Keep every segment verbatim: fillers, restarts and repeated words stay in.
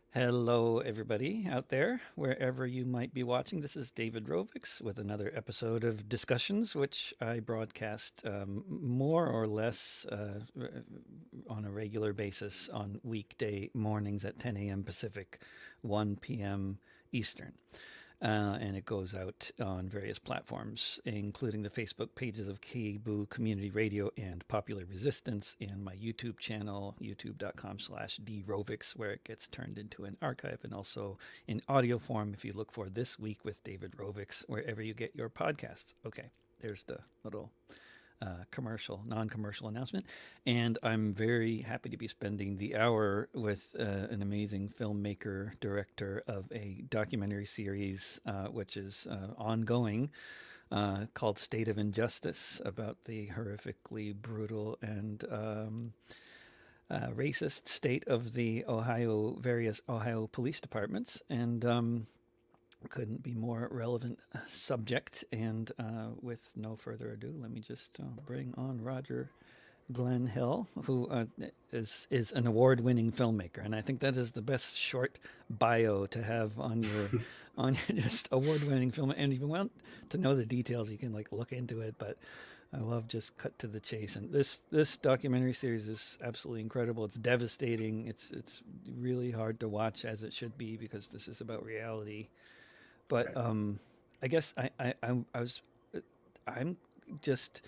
Hello, everybody out there, wherever you might be watching. This is David Rovix with another episode of Discussions, which I broadcast um, more or less uh, on a regular basis on weekday mornings at ten a m. Pacific, one p m. Eastern. Uh, and it goes out on various platforms, including the Facebook pages of Kboo Community Radio and Popular Resistance, and my YouTube channel, youtube.com slash drovix, where it gets turned into an archive, and also in audio form if you look for This Week with David Rovix, wherever you get your podcasts. Okay, there's the little uh, commercial, non-commercial announcement. And I'm very happy to be spending the hour with uh, an amazing filmmaker, director of a documentary series, uh, which is uh, ongoing, uh, called State of Injustice, about the horrifically brutal and um, uh, racist state of the Ohio, various Ohio police departments. And um, couldn't be more relevant subject. And uh, with no further ado, let me just uh, bring on Roger Glenn Hill, who uh, is is an award-winning filmmaker, and I think that is the best short bio to have on your on your just award-winning film. And if you want to know the details, you can like look into it. But I love just cut to the chase. And this this documentary series is absolutely incredible. It's devastating. It's it's really hard to watch, as it should be, because this is about reality. But Right. um, I guess I, I, I, I was, I'm just,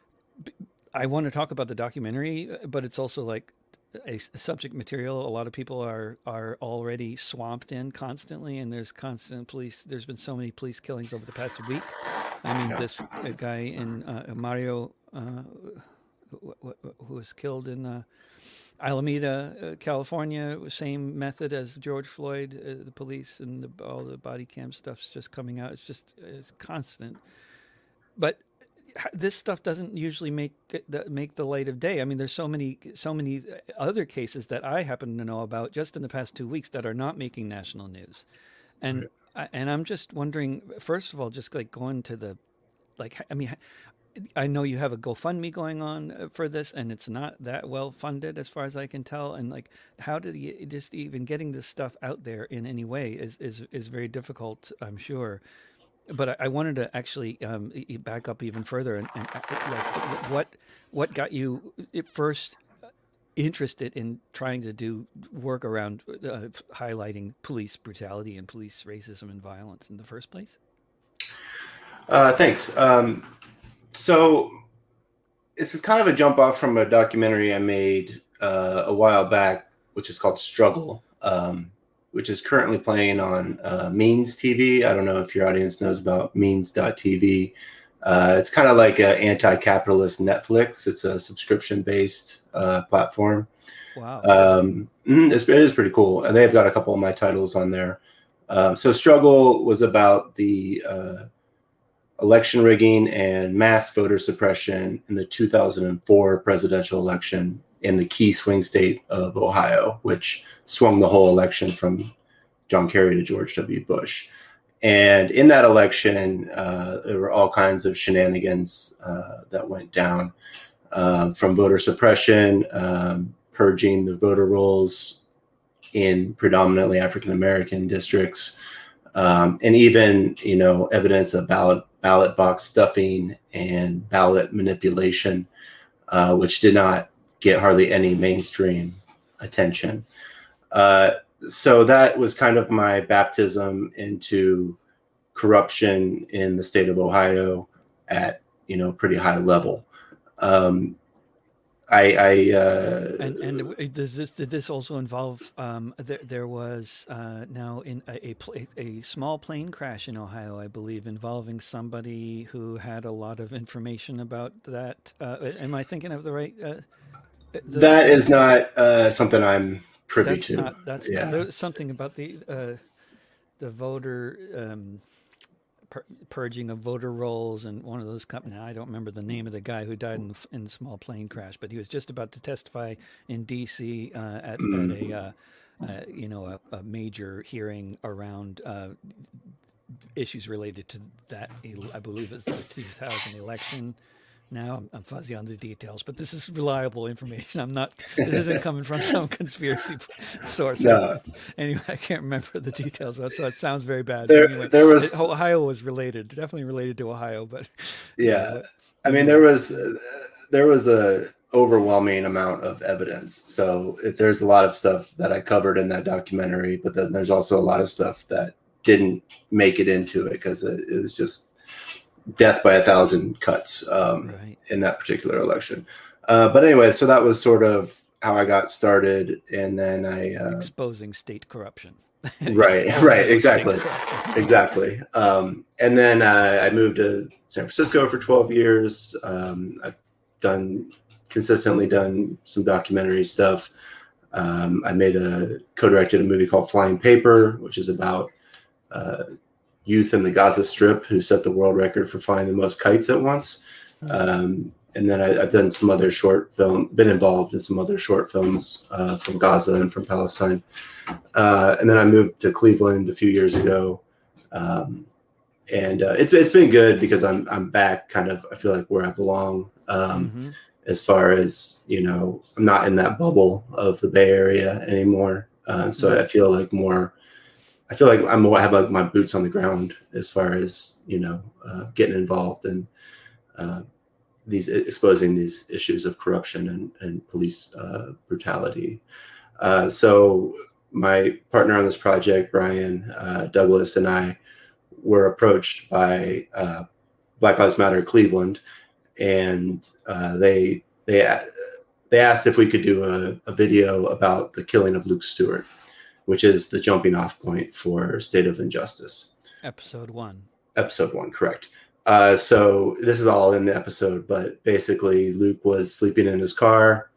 I want to talk about the documentary, but it's also like a subject material a lot of people are are already swamped in constantly, and there's constant police. There's been so many police killings over the past week. I mean, Yeah. this uh, guy in uh, Mario, uh, who, who was killed in uh, Alameda, uh, California, same method as George Floyd. Uh, the police and the, all the body cam stuff's just coming out. It's just it's constant. But this stuff doesn't usually make make the light of day. I mean, there's so many so many other cases that I happen to know about just in the past two weeks that are not making national news, and Right. and I'm just wondering. First of all, just like going to the like, I mean, I know you have a GoFundMe going on uh, for this, and it's not that well funded as far as I can tell. And like, how did you just even getting this stuff out there in any way is is is very difficult, I'm sure. But I, I wanted to actually um, back up even further, and, and uh, like, what what got you at first interested in trying to do work around uh, highlighting police brutality and police racism and violence in the first place? Uh, thanks. Um, so this is kind of a jump off from a documentary I made uh, a while back, which is called Struggle, um, which is currently playing on uh, Means T V. I don't know if your audience knows about Means dot T V. Uh, it's kind of like an anti-capitalist Netflix. It's a subscription-based uh, platform. Wow. Um, mm, it's, it is pretty cool, and they've got a couple of my titles on there. Um, so Struggle was about the uh, election rigging and mass voter suppression in the two thousand four presidential election in the key swing state of Ohio, which swung the whole election from John Kerry to George W. Bush. And in that election, uh, there were all kinds of shenanigans uh, that went down, uh, from voter suppression, um, purging the voter rolls in predominantly African American districts, um, and even you know evidence of ballot ballot box stuffing and ballot manipulation, uh, which did not get hardly any mainstream attention. Uh, so that was kind of my baptism into corruption in the state of Ohio at you know pretty high level. Um, I, I uh, And and does this did this also involve um, there there was uh, now in a, a pl- a small plane crash in Ohio, I believe, involving somebody who had a lot of information about that. Uh, am I thinking of the right uh, the that the is not uh, something I'm privy that's to. not that's not Yeah. there was something about the uh, the voter um, pur- purging of voter rolls, and one of those companies. I don't remember the name of the guy who died in the, in the small plane crash, but he was just about to testify in D C uh, at at a Mm. uh, uh, you know a, a major hearing around uh, issues related to that. I believe it's the two thousand election. Now I'm, I'm fuzzy on the details, but this is reliable information. I'm not. This isn't coming from some conspiracy source. No, Anyway, I can't remember the details, so it sounds very bad. But there anyway, there it, was Ohio was related, definitely related to Ohio. But yeah, yeah. what, I mean, there anyway, was uh, there was a overwhelming amount of evidence. So it, there's a lot of stuff that I covered in that documentary, but then there's also a lot of stuff that didn't make it into it because it, it was just death by a thousand cuts um, right. in that particular election. Uh, but anyway, so that was sort of how I got started, and then I uh, Exposing state corruption. right, Ohio right, state exactly, corruption. exactly. Um, and then uh, I moved to San Francisco for twelve years. Um, I've done consistently done some documentary stuff. Um, I made a co-directed a movie called Flying Paper, which is about uh, youth in the Gaza Strip who set the world record for flying the most kites at once. Um, and then I, I've done some other short film, been involved in some other short films uh, from Gaza and from Palestine. Uh, and then I moved to Cleveland a few years ago. Um, and uh, it's it's been good because I'm I'm back kind of, I feel like where I belong. Um, Mm-hmm. As far as, you know, I'm not in that bubble of the Bay Area anymore. Uh, so Mm-hmm. I feel like more, I feel like I'm more, I have like my boots on the ground as far as, you know, uh, getting involved in uh, these, exposing these issues of corruption and, and police uh, brutality. Uh, so my partner on this project, Brian uh, Douglas, and I were approached by uh, Black Lives Matter Cleveland, and uh, they they they asked if we could do a, a video about the killing of Luke Stewart, which is the jumping off point for State of Injustice. Episode one. Episode one, correct. Uh, so this is all in the episode, but basically Luke was sleeping in his car,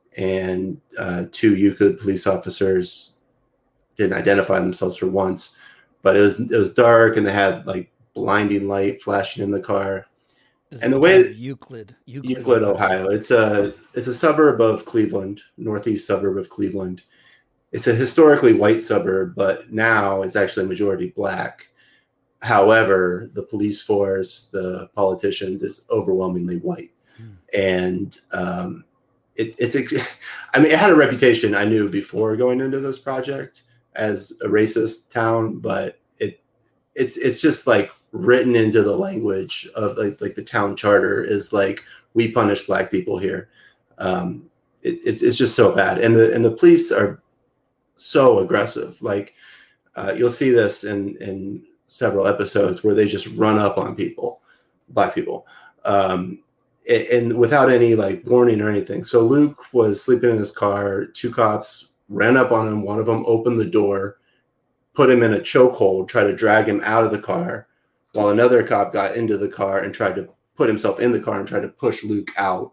and uh, two Euclid police officers didn't identify themselves for once, but it was it was dark and they had like blinding light flashing in the car. This And is the the town way of Euclid, Euclid, Euclid, Ohio. It's a it's a suburb of Cleveland, northeast suburb of Cleveland. It's a historically white suburb, but now it's actually majority black. However, the police force, the politicians, is overwhelmingly white, Hmm. and um, it, it's. I mean, it had a reputation I knew before going into this project as a racist town, but it it's it's just like written into the language of like like the town charter is like, we punish black people here. Um, it, it's it's just so bad, and the and the police are so aggressive. Like uh, you'll see this in in several episodes where they just run up on people, black people, um, and, and without any like warning or anything. So Luke was sleeping in his car. Two cops ran up on him. One of them opened the door, put him in a chokehold, tried to drag him out of the car, while another cop got into the car and tried to put himself in the car and tried to push Luke out.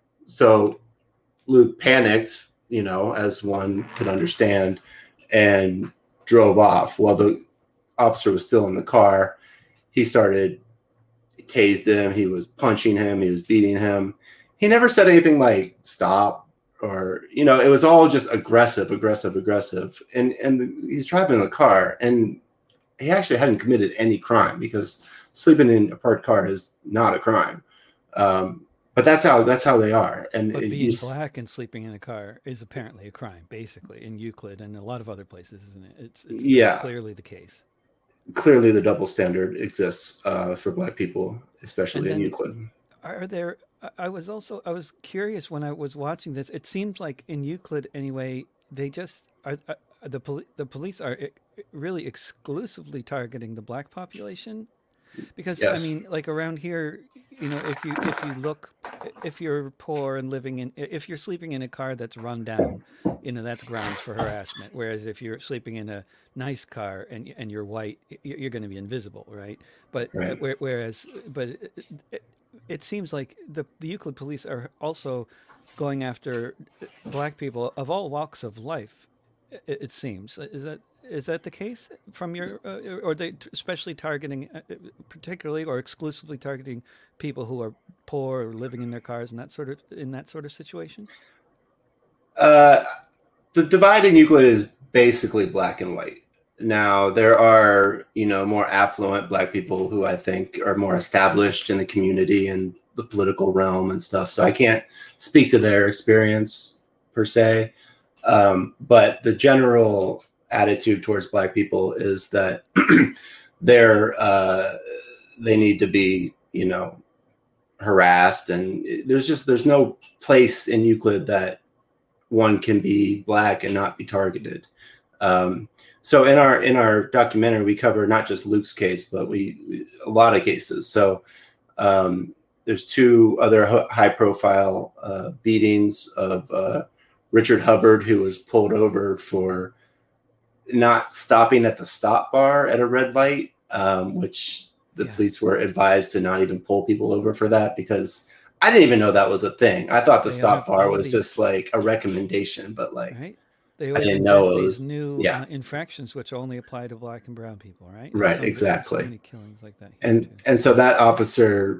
So Luke panicked, you know, as one could understand, and drove off. While the officer was still in the car, he started, he tased him, he was punching him, he was beating him. He never said anything like stop, or, you know, it was all just aggressive, aggressive, aggressive. And and he's driving the car, and he actually hadn't committed any crime, because sleeping in a parked car is not a crime. Um, but that's how that's how they are. And But it, being you, black and sleeping in a car is apparently a crime, basically, in Euclid and a lot of other places, isn't it? It's it's, yeah, it's clearly the case. Clearly the double standard exists uh, for black people, especially in And then, Euclid. are there? I was also I was curious when I was watching this. It seems like in Euclid, anyway, they just are, are the poli- the police are really exclusively targeting the black population. Because I Yes. mean, like around here, you know, if you if you look, if you're poor and living in, if you're sleeping in a car that's run down, you know, that's grounds for harassment. Whereas if you're sleeping in a nice car and and you're white, you're going to be invisible, right? But Right. whereas, but it, it seems like the the Euclid police are also going after black people of all walks of life. It, it seems. Is that is that the case from your, uh, or they especially targeting, uh, particularly or exclusively targeting people who are poor or living in their cars and that sort of in that sort of situation? Uh, the divide in Euclid is basically black and white. Now, there are, you know, more affluent black people who I think are more established in the community and the political realm and stuff. So I can't speak to their experience per se. Um, but the general attitude towards Black people is that they're uh, they need to be, you know, harassed, and there's just there's no place in Euclid that one can be Black and not be targeted. Um, so in our in our documentary, we cover not just Luke's case, but we, we a lot of cases. So um, there's two other high profile uh, beatings of uh, Richard Hubbard, who was pulled over for not stopping at the stop bar at a red light, um, which the yeah. police were advised to not even pull people over for that, because I didn't even know that was a thing. I thought the they stop bar was these, just like a recommendation, but like right? They I didn't know it was these new yeah. uh, infractions which only apply to Black and brown people, right? Right, Some, exactly. So many killings like that. And too. and so that officer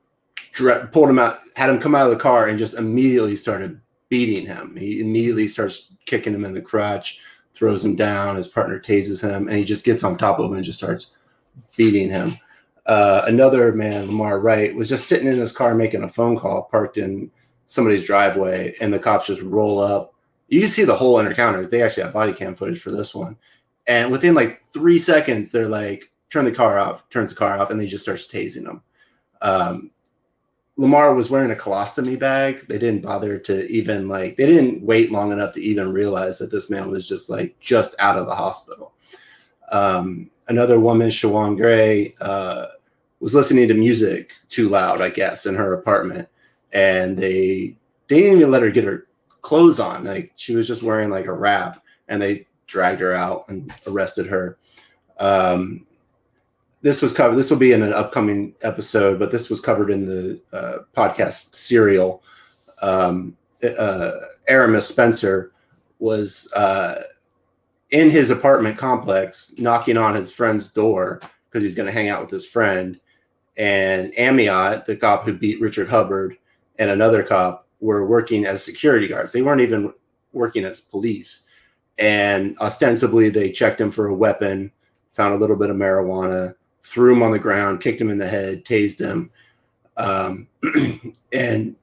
pulled him out, had him come out of the car, and just immediately started beating him. He immediately starts kicking him in the crotch, throws him down. His partner tases him, and he just gets on top of him and just starts beating him. Uh, another man, Lamar Wright, was just sitting in his car making a phone call, parked in somebody's driveway, and the cops just roll up. You can see the whole encounters. They actually have body cam footage for this one. And within like three seconds, they're like, turn the car off, turns the car off, and they just starts tasing him. Um, Lamar was wearing a colostomy bag. They didn't bother to even like, they didn't wait long enough to even realize that this man was just like just out of the hospital. Um, another woman, Shawan Gray, uh, was listening to music too loud, I guess, in her apartment. And they, they didn't even let her get her clothes on. Like she was just wearing like a wrap, and they dragged her out and arrested her. Um, This was covered. This will be in an upcoming episode, but this was covered in the uh, podcast Serial. Um, uh, Aramis Spencer was uh, in his apartment complex, knocking on his friend's door because he's going to hang out with his friend. And Amiot, the cop who beat Richard Hubbard, and another cop were working as security guards. They weren't even working as police. And ostensibly, they checked him for a weapon, found a little bit of marijuana, threw him on the ground, kicked him in the head, tased him. Um, and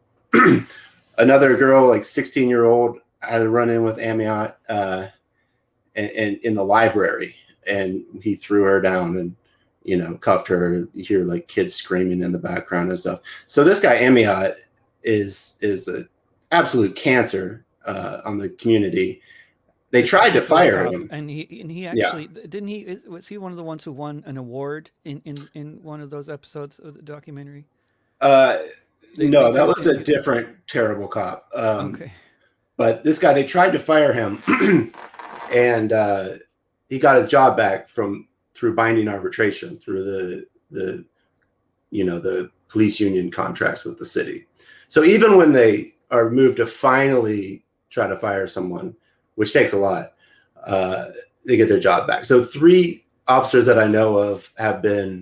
another girl, like sixteen year old, had a run in with Amiot uh, and, and in the library, and he threw her down and, you know, cuffed her. You hear like kids screaming in the background and stuff. So this guy Amiot is, is an absolute cancer uh, on the community. They tried to fire him, and he and he actually yeah. didn't he was he one of the ones who won an award in, in, in one of those episodes of the documentary? Uh, they, no, they, that was a different terrible cop. Um, okay, but this guy, they tried to fire him, and uh, he got his job back from through binding arbitration through the the you know the police union contracts with the city. So even when they are moved to finally try to fire someone, which takes a lot, uh, they get their job back. So three officers that I know of have been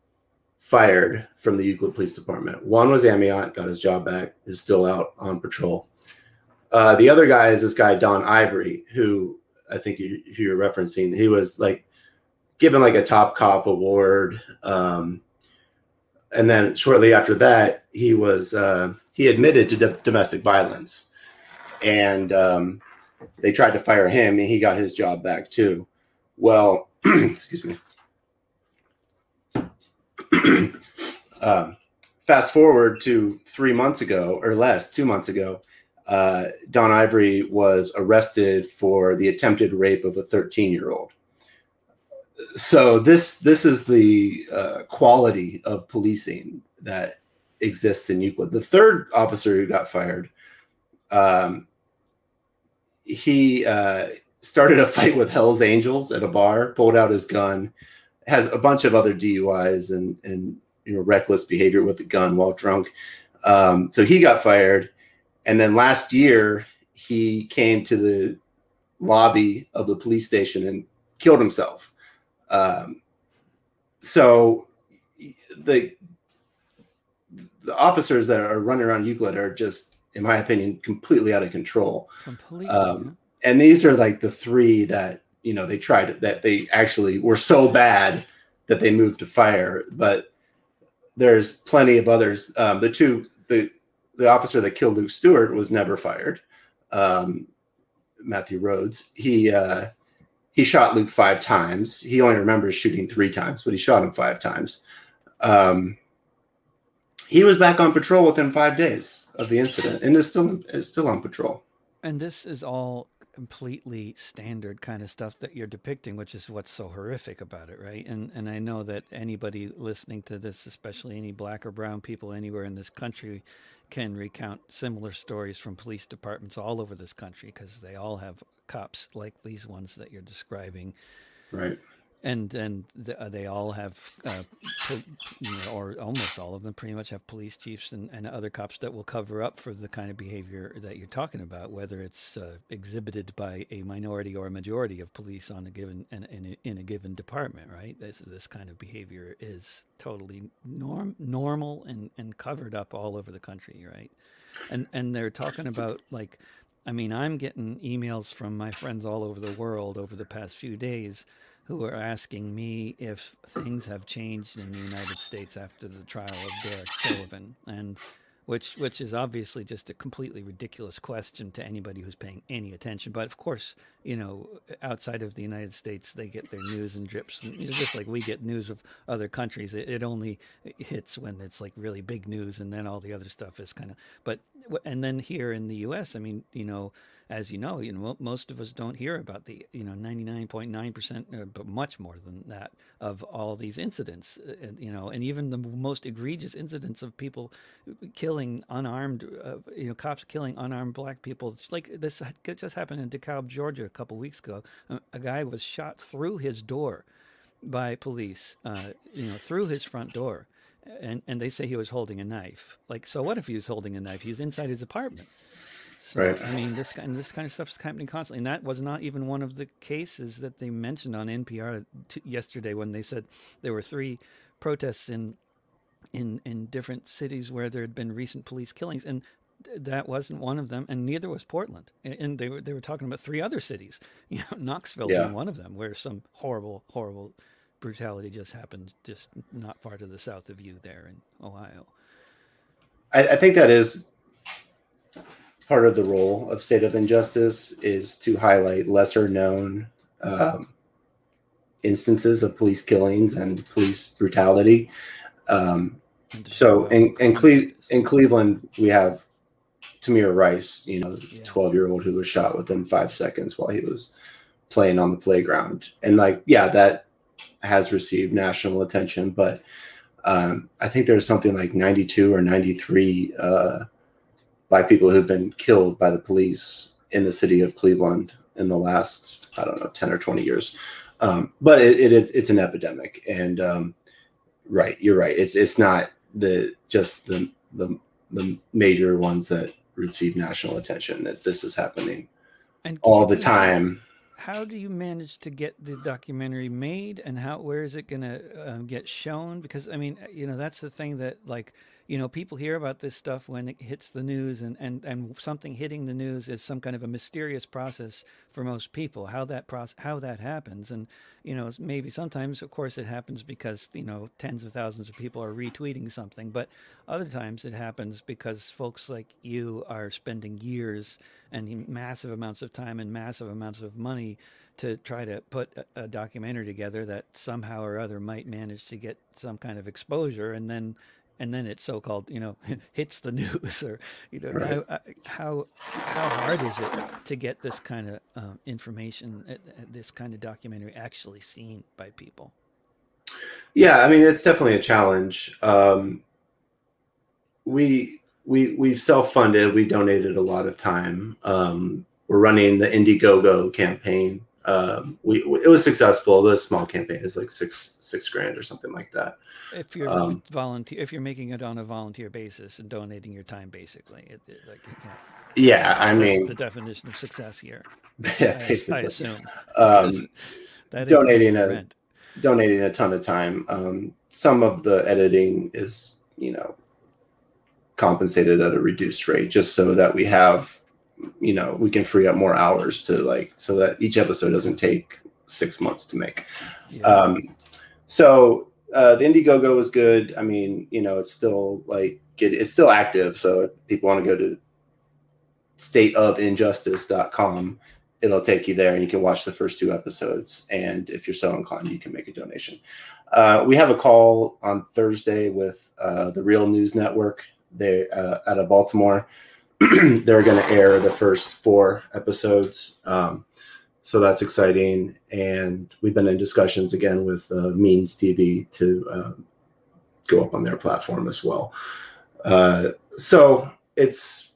fired from the Euclid Police Department. One was Amiot, got his job back, is still out on patrol. Uh, the other guy is this guy, Don Ivory, who I think you, who you're referencing. He was like given like a top cop award. Um, and then shortly after that, he was, uh, he admitted to d- domestic violence. And, um, they tried to fire him, and he got his job back too. Well, excuse me. um, fast forward to three months ago, or less, two months ago, uh, Don Ivory was arrested for the attempted rape of a thirteen-year-old. So this this is the uh, quality of policing that exists in Euclid. The third officer who got fired, um, he uh, started a fight with Hell's Angels at a bar, pulled out his gun, has a bunch of other D U Is and, and you know, reckless behavior with the gun while drunk. Um, so he got fired. And then last year, he came to the lobby of the police station and killed himself. Um, so the, the officers that are running around Euclid are just, in my opinion, completely out of control. Completely. Um, and these are like the three that, you know, they tried, that they actually were so bad that they moved to fire. But there's plenty of others. Um, the two, the the officer that killed Luke Stewart was never fired. Um, Matthew Rhodes. He uh, he shot Luke five times. He only remembers shooting three times, but he shot him five times. Um, he was back on patrol within five days of the incident, and is still is still on patrol. And this is all completely standard kind of stuff that you're depicting, which is what's so horrific about it, right? And and I know that anybody listening to this, especially any black or brown people anywhere in this country, can recount similar stories from police departments all over this country, because they all have cops like these ones that you're describing. Right. And and the, uh, they all have, uh, po- you know, or almost all of them pretty much have police chiefs and, and other cops that will cover up for the kind of behavior that you're talking about, whether it's uh, exhibited by a minority or a majority of police on a given in, in, a, in a given department, right? This this kind of behavior is totally norm normal and, and covered up all over the country, right? And and they're talking about, like, I mean, I'm getting emails from my friends all over the world over the past few days who are asking me if things have changed in the United States after the trial of Derek Chauvin, and which which is obviously just a completely ridiculous question to anybody who's paying any attention. But of course, you know, outside of the United States, they get their news in drips, and, you know, just like we get news of other countries. It, it only hits when it's like really big news, and then all the other stuff is kind of. But and then here in the U S, I mean, you know, as you know, you know, most of us don't hear about the, you know, ninety-nine point nine percent, uh, but much more than that, of all these incidents, uh, you know, and even the most egregious incidents of people killing unarmed, uh, you know, cops killing unarmed black people. It's like this just happened in DeKalb, Georgia, a couple weeks ago. A, a guy was shot through his door by police, uh, you know, through his front door. And, and they say he was holding a knife. Like, so what if he was holding a knife? He's inside his apartment. So, Right. I mean, this kind, this kind of stuff is happening constantly. And that was not even one of the cases that they mentioned on N P R t- yesterday, when they said there were three protests in, in, in different cities where there had been recent police killings. And that wasn't one of them, and neither was Portland. And they were, they were talking about three other cities, you know, Knoxville Yeah. being one of them, where some horrible, horrible brutality just happened just not far to the south of you there in Ohio. I, I think that is part of the role of State of Injustice, is to highlight lesser known um, instances of police killings and police brutality. Um, so in, in, Cle- in Cleveland, we have Tamir Rice, you know, the twelve year old who was shot within five seconds while he was playing on the playground. And like, yeah, that has received national attention, but um, I think there's something like ninety-two or ninety-three uh, Black people who've been killed by the police in the city of Cleveland in the last, I don't know, ten or twenty years. Um, but it, it is, it's an epidemic. And um, right, you're right. It's, it's not the, just the, the, the major ones that receive national attention, that this is happening and all the time. How do you manage to get the documentary made, and how, where is it going to um, get shown? Because I mean, you know, that's the thing that, like, you know, people hear about this stuff when it hits the news, and, and, and something hitting the news is some kind of a mysterious process for most people, how that process, how that happens. And, you know, maybe sometimes, of course, it happens because, you know, tens of thousands of people are retweeting something, but other times it happens because folks like you are spending years and massive amounts of time and massive amounts of money to try to put a, a documentary together that somehow or other might manage to get some kind of exposure, and then and then it so-called, you know, hits the news, or, you know, Right. how, how how hard is it to get this kind of um, information, uh, this kind of documentary actually seen by people? Yeah, I mean, it's definitely a challenge. Um, we we we've self-funded. We donated a lot of time. Um, we're running the Indiegogo campaign. Um, we it was successful. The small campaign is like six six grand or something like that. If you're um, volunteer, if you're making it on a volunteer basis and donating your time, basically, it, it, like, yeah, I that's mean, the definition of success here. Yeah, I, basically. I assume um, that donating a rent. donating a ton of time. Um, some of the editing is, you know, compensated at a reduced rate, just so that we have, you know, we can free up more hours to, like, so that each episode doesn't take six months to make. Yeah. Um, so uh, the Indiegogo was good. I mean, you know, it's still like get, it's still active. So if people want to go to state of injustice dot com, it'll take you there and you can watch the first two episodes. And if you're so inclined, you can make a donation. Uh, we have a call on Thursday with uh, the Real News Network. They're uh, out of Baltimore. They're going to air the first four episodes. Um, so that's exciting. And we've been in discussions again with uh, Means T V to uh, go up on their platform as well. Uh, so it's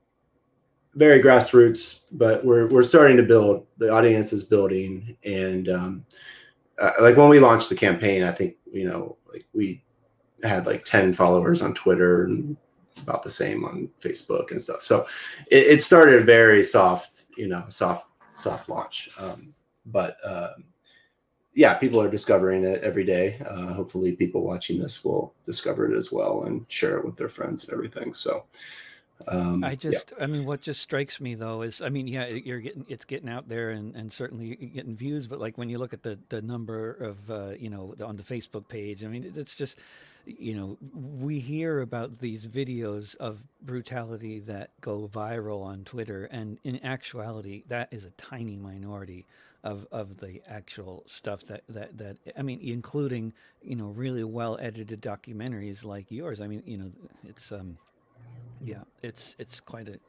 very grassroots, but we're we're starting to build. The audience is building, and um, uh, like when we launched the campaign, I think you know, like we had like ten followers on Twitter and about the same on Facebook and stuff. So it, it started very soft, you know, soft soft launch. Um, but uh, yeah, people are discovering it every day. Uh, hopefully, people watching this will discover it as well and share it with their friends and everything. So. Um, I yeah. just, I mean, what just strikes me though is, I mean, yeah, you're getting, it's getting out there and, and certainly you're getting views, but like when you look at the, the number of, uh, you know, on the Facebook page, I mean, it's just, you know, we hear about these videos of brutality that go viral on Twitter, and in actuality, that is a tiny minority of, of the actual stuff that, that, that, I mean, including, you know, really well edited documentaries like yours. I mean, you know, it's, um, yeah, it's it's quite a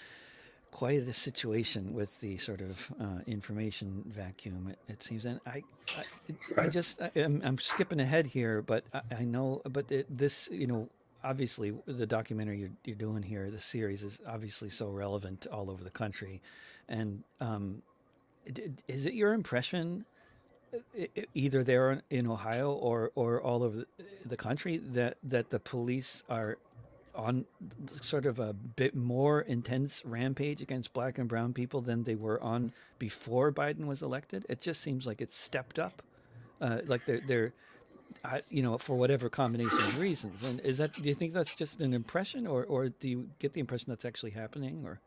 quite a situation with the sort of uh, information vacuum. It, it seems, and I, I, I Right. just I, I'm, I'm skipping ahead here, but I, I know, but it, this, you know, obviously the documentary you're, you're doing here, the series is obviously so relevant all over the country, and um, is it your impression, either there in Ohio or or all over the country, that that the police are on sort of a bit more intense rampage against black and brown people than they were on before Biden was elected? It just seems like it's stepped up, uh, like they're they're I, you know, for whatever combination of reasons. And is that, do you think that's just an impression, or or do you get the impression that's actually happening? Or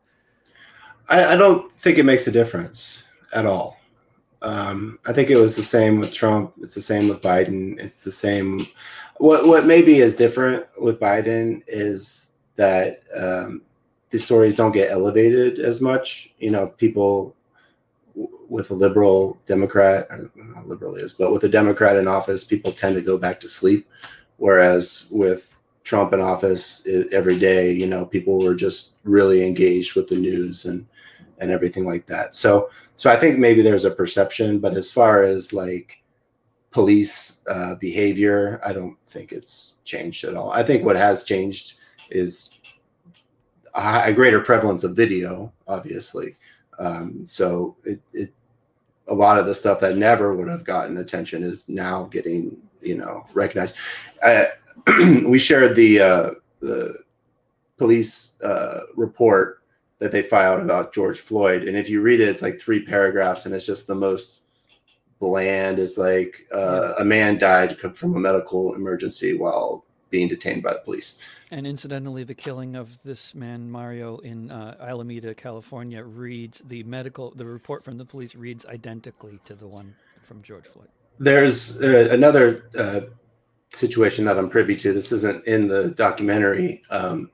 I, I don't think it makes a difference at all. Um, I think it was the same with Trump. It's the same with Biden. It's the same. What what maybe is different with Biden is that um, the stories don't get elevated as much. You know, people w- with a liberal Democrat, I don't know how liberal is, but with a Democrat in office, people tend to go back to sleep. Whereas with Trump in office, it, every day, you know, people were just really engaged with the news and and everything like that. So so I think maybe there's a perception, but as far as like police uh, behavior, I don't think it's changed at all. I think what has changed is a, a greater prevalence of video, obviously. Um, so it, it a lot of the stuff that never would have gotten attention is now getting, you know, recognized. Uh, we shared the uh, the police uh, report that they filed about George Floyd, and if you read it, it's like three paragraphs, and it's just the most bland. Is like yeah, uh, a man died from a medical emergency while being detained by the police. and incidentally, the killing of this man Mario in uh, Alameda, California, reads, the medical, the report from the police reads identically to the one from George Floyd. There's uh, another uh, situation that I'm privy to. This isn't in the documentary, um,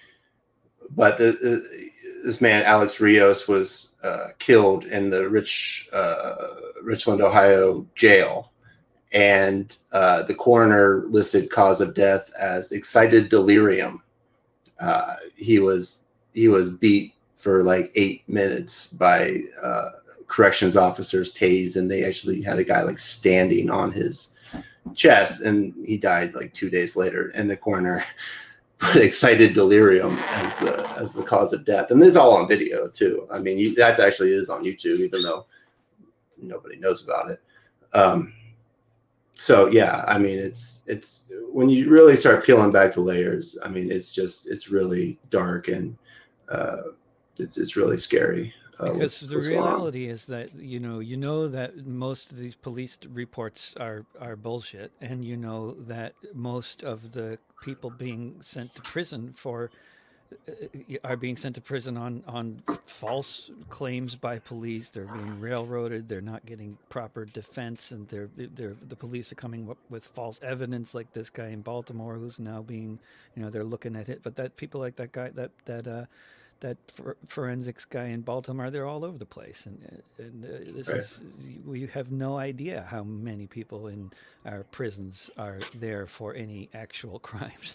but the, uh, this man Alex Rios was uh, killed in the Rich uh, Richland, Ohio jail, and uh, the coroner listed cause of death as excited delirium. Uh, he was he was beat for like eight minutes by uh, corrections officers, tased, and they actually had a guy like standing on his chest, and he died like two days later. And the coroner put excited delirium as the as the cause of death, and this is all on video too. I mean, you, that actually is on YouTube, even though nobody knows about it. Um, so yeah, I mean, it's it's when you really start peeling back the layers. I mean, it's just it's really dark, and uh, it's it's really scary. Uh, Because what's the what's going on? reality is that, you know, you know that most of these police reports are are bullshit, and you know that most of the people being sent to prison for are being sent to prison on on false claims by police. They're being railroaded. They're not getting proper defense, and they're they're the police are coming up with false evidence, like this guy in Baltimore who's now being, you know, they're looking at it. But that people like that guy, that that uh, that for, forensics guy in Baltimore, they're all over the place, and and uh, this Right. is we have no idea how many people in our prisons are there for any actual crimes.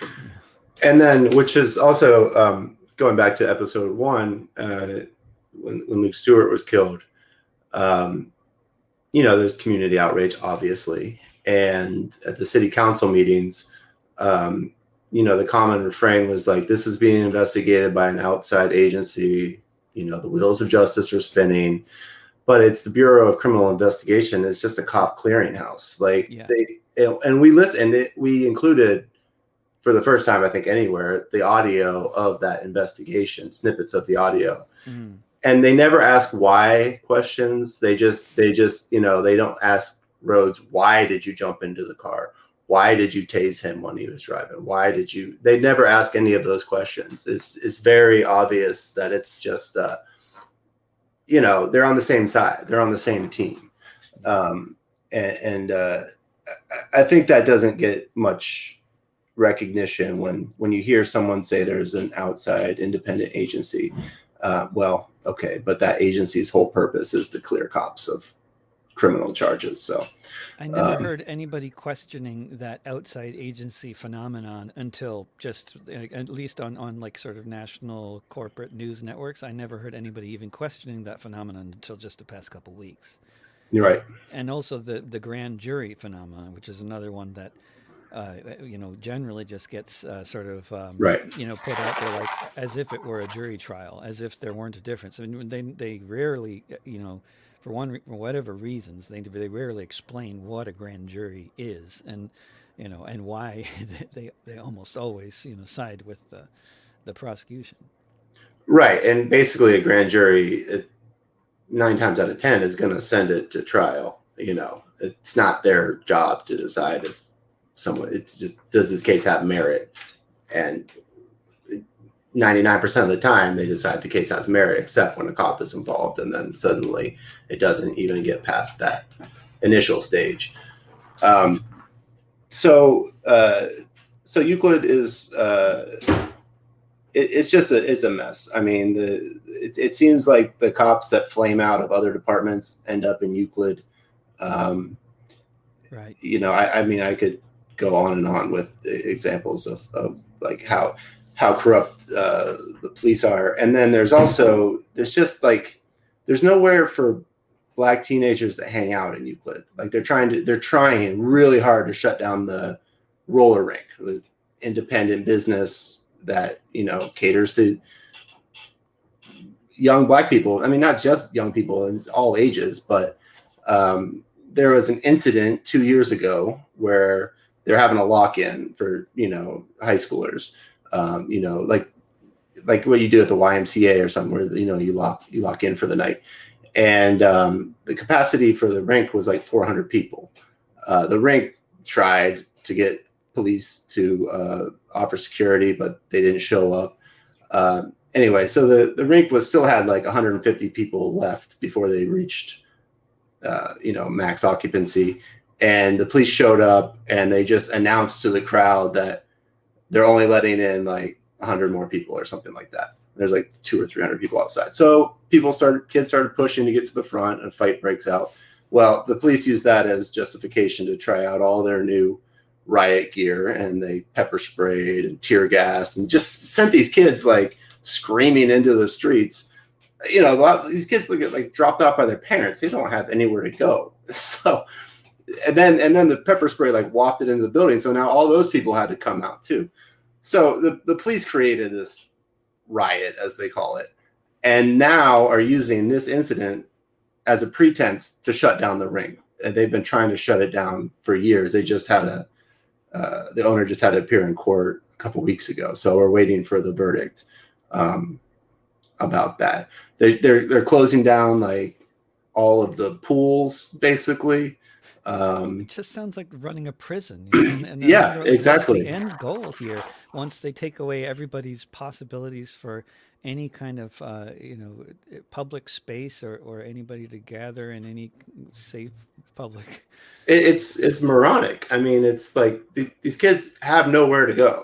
And then, which is also um, going back to episode one, uh, when, when Luke Stewart was killed, um, you know, there's community outrage, obviously. And at the city council meetings, um, you know, the common refrain was like, this is being investigated by an outside agency. You know, the wheels of justice are spinning. But it's the Bureau of Criminal Investigation. It's just a cop clearinghouse. Like, Yeah. they, and we listened, it, we included, for the first time, I think, anywhere, the audio of that investigation, snippets of the audio. Mm. And they never ask why questions. They just, they just, you know, they don't ask Rhodes, why did you jump into the car? Why did you tase him when he was driving? Why did you, they never ask any of those questions. It's, it's very obvious that it's just, uh, you know, they're on the same side. They're on the same team. Um, and and uh, I think that doesn't get much recognition when when you hear someone say there's an outside independent agency. Uh, well, okay, but that agency's whole purpose is to clear cops of criminal charges. So I never um, heard anybody questioning that outside agency phenomenon until just, at least on, on like sort of national corporate news networks. I never heard anybody even questioning that phenomenon until just the past couple weeks. you're right. And also the, the grand jury phenomenon, which is another one that, uh, you know, generally just gets uh, sort of, um, Right. you know, put out there like as if it were a jury trial, as if there weren't a difference. I mean, they, they rarely, you know, for one, for whatever reasons, they they rarely explain what a grand jury is, and you know, and why they they almost always, you know, side with the the prosecution. Right. And basically a grand jury, it, nine times out of ten is going to send it to trial. You know, it's not their job to decide if someone, it's just, does this case have merit? And ninety-nine percent of the time they decide the case has merit, except when a cop is involved. And then suddenly it doesn't even get past that initial stage. Um, so, uh, so Euclid is, uh, it, it's just a, it's a mess. I mean, the, it, it seems like the cops that flame out of other departments end up in Euclid. Um, Right. You know, I, I mean, I could go on and on with examples of, of like how, how corrupt uh, the police are. And then there's also, there's just like, there's nowhere for black teenagers to hang out in Euclid. Like they're trying to, they're trying really hard to shut down the roller rink, the independent business that, you know, caters to young black people. I mean, not just young people, it's all ages, but um, there was an incident two years ago where they're having a lock-in for, you know, high schoolers. Um, you know, like like what you do at the Y M C A or something where, you know, you lock you lock in for the night. And um, the capacity for the rink was like four hundred people. Uh, the rink tried to get police to uh, offer security, but they didn't show up. Um, anyway, so the, the rink was still had like one hundred fifty people left before they reached, uh, you know, max occupancy. And the police showed up and they just announced to the crowd that they're only letting in like one hundred more people or something like that. There's like two or three hundred people outside. So people started, kids started pushing to get to the front, and a fight breaks out. Well, the police use that as justification to try out all their new riot gear, and they pepper sprayed and tear gassed and just sent these kids like screaming into the streets. You know, a lot of these kids look at like dropped off by their parents. They don't have anywhere to go. So, and then and then the pepper spray like wafted into the building. So now all those people had to come out too. So the, the police created this riot, as they call it, and now are using this incident as a pretense to shut down the ring. And they've been trying to shut it down for years. They just had a, uh, the owner just had to appear in court a couple weeks ago. So we're waiting for the verdict um, about that. They, they're, they're closing down like all of the pools, basically. Um, It just sounds like running a prison, you know? And, and I yeah, wonder, like, what's the exactly. end goal here once they take away everybody's possibilities for any kind of, uh, you know, public space or, or anybody to gather in any safe public. It, it's it's moronic. I mean, it's like th- these kids have nowhere to go.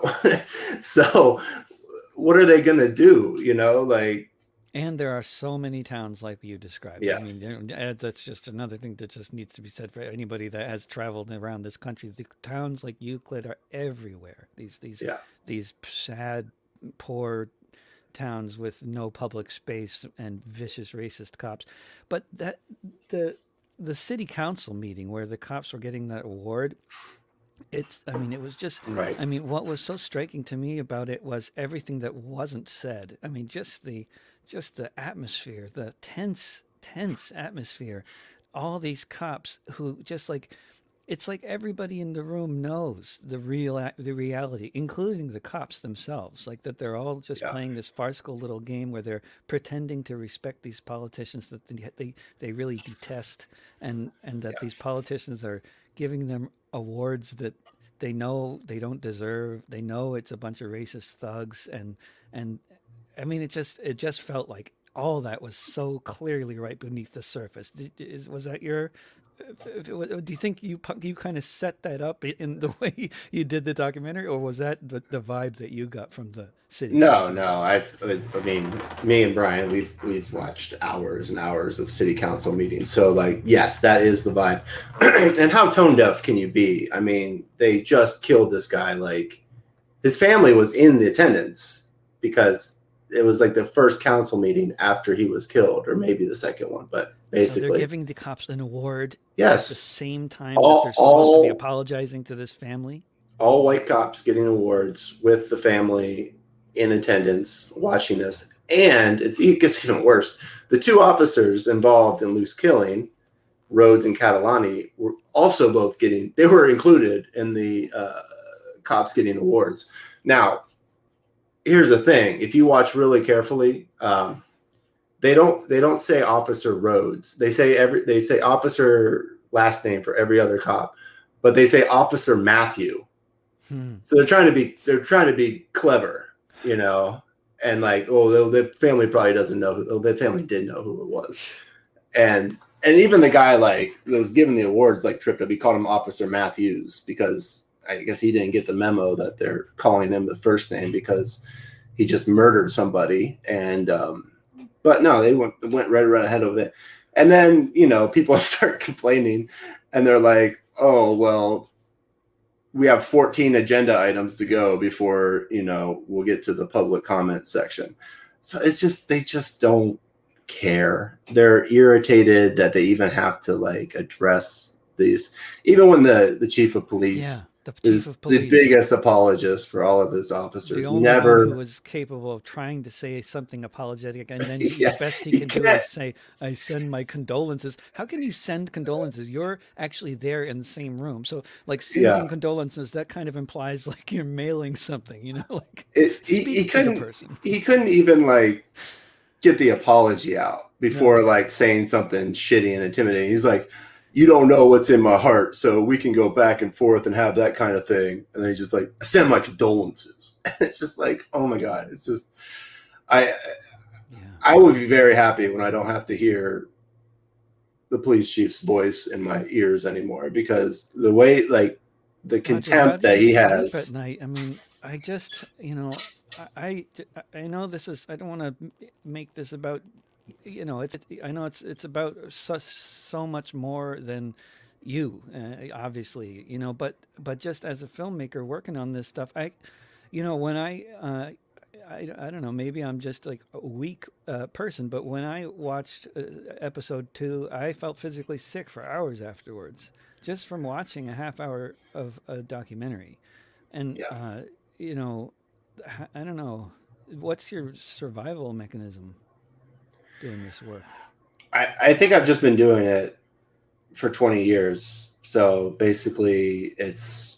So what are they going to do? You know, like, And there are so many towns like you described. I yeah, mean, you know, uh, that's just another thing that just needs to be said for anybody that has traveled around this country. The towns like Euclid are everywhere. These these yeah, these sad, poor towns with no public space and vicious racist cops. But that the the city council meeting where the cops were getting that award, it's, I mean, it was just, right. I mean, what was so striking to me about it was everything that wasn't said. I mean, just the, just the atmosphere, the tense, tense atmosphere. All these cops who just like, it's like everybody in the room knows the real, ac- the reality, including the cops themselves. Like that they're all just Yeah, playing this farcical little game where they're pretending to respect these politicians that they they, they really detest, and and that yeah, these politicians are giving them awards that they know they don't deserve. They know it's a bunch of racist thugs, and and I mean it just it just felt like all that was so clearly right beneath the surface. Did, is, was that your? Do you think you you kind of set that up in the way you did the documentary, or was that the, the vibe that you got from the city no, council no. meeting? I've, I mean, me and Brian, we've we've watched hours and hours of city council meetings. So, like, yes, that is the vibe. And how tone deaf can you be? I mean, they just killed this guy. Like, his family was in the attendance because it was like the first council meeting after he was killed, or maybe the second one. But So they're basically, giving the cops an award at the yes, same time that they're all supposed to be all apologizing to this family. all white cops getting awards with the family in attendance watching this. And it's, it gets even worse. The two officers involved in Luce killing, Rhodes and Catalani, were also both getting, they were included in the uh, cops getting awards. Now, here's the thing. If you watch really carefully, um, they don't they don't say Officer Rhodes. They say every they say officer last name for every other cop, but they say Officer Matthew. Hmm. So they're trying to be they're trying to be clever, you know, and like, oh, the family probably doesn't know who the family did know who it was, and and even the guy like that was given the awards like tripped up. He called him Officer Matthews because I guess he didn't get the memo that they're calling him the first name because he just murdered somebody. And um, but no, they went went right right ahead of it, and then you know people start complaining, and they're like, oh well, we have fourteen agenda items to go before, you know, we'll get to the public comment section. So it's just, they just don't care. They're irritated that they even have to like address these, even when the, the chief of Yeah, police the chief is of the police, biggest apologist for all of his the officers. only one who Never, was capable of trying to say something apologetic, and then he, the yeah, best he he can do can't, is say, "I send my condolences." How can you send condolences? You're actually there in the same room, so like yeah. sending condolences, that kind of implies like you're mailing something, you know, like It, he, he speak to the couldn't, person. he couldn't even like get the apology out before No. like saying something shitty and intimidating. He's like, you don't know what's in my heart, so we can go back and forth and have that kind of thing. And then he's just like, I send my condolences. It's just like, oh my God. It's just, I, Yeah. I would be very happy when I don't have to hear the police chief's voice in my ears anymore, because the way, like, the Roger, how contempt do that you he sleep at has. night? I mean, I just, you know, I, I, I know this is, I don't want to make this about, you know, it's, I know it's, it's about so, so much more than you, uh, obviously, you know, but, but just as a filmmaker working on this stuff, I, you know, when I, uh, I, I don't know, maybe I'm just like a weak uh, person, but when I watched uh, episode two, I felt physically sick for hours afterwards just from watching a half hour of a documentary. And, Yeah. uh, you know, I don't know, what's your survival mechanism doing this work? I, I think I've just been doing it for twenty years. So basically it's,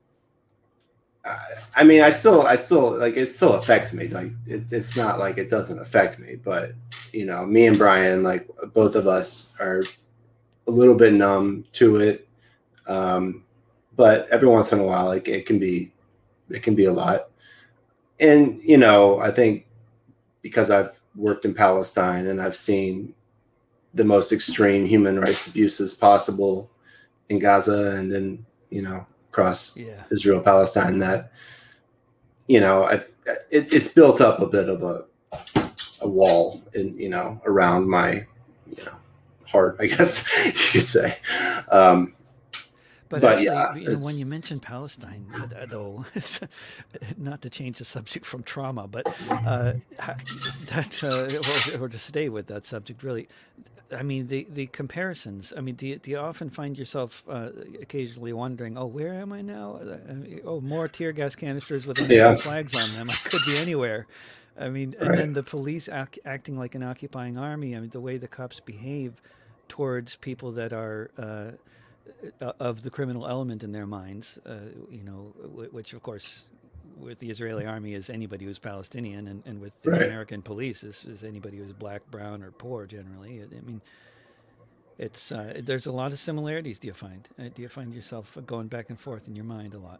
I mean, I still, I still like, it still affects me. Like it, it's not like it doesn't affect me, but you know, me and Brian, like both of us are a little bit numb to it. Um, but every once in a while, like it can be, it can be a lot. And, you know, I think because I've worked in Palestine and I've seen the most extreme human rights abuses possible in Gaza and then, you know, across yeah. Israel, Palestine, that, you know, I, it, it's built up a bit of a, a wall in, you know, around my, you know, heart, I guess you could say. Um, But, but actually, yeah, you know, when you mention Palestine, though, not to change the subject from trauma, but uh, that, uh, or, or to stay with that subject, really, I mean, the, the comparisons. I mean, do you, do you often find yourself uh, occasionally wondering, oh, where am I now? Uh, oh, more tear gas canisters with American yeah, flags on them. I could be anywhere. I mean, and right. then the police act, acting like an occupying army. I mean, the way the cops behave towards people that are uh, uh, of the criminal element in their minds, uh, you know, which of course with the Israeli army is anybody who's Palestinian, and, and with the Right. American police is, is anybody who's black, brown, or poor generally. I mean, it's uh, there's a lot of similarities. Do you find? Uh, do you find yourself going back and forth in your mind a lot?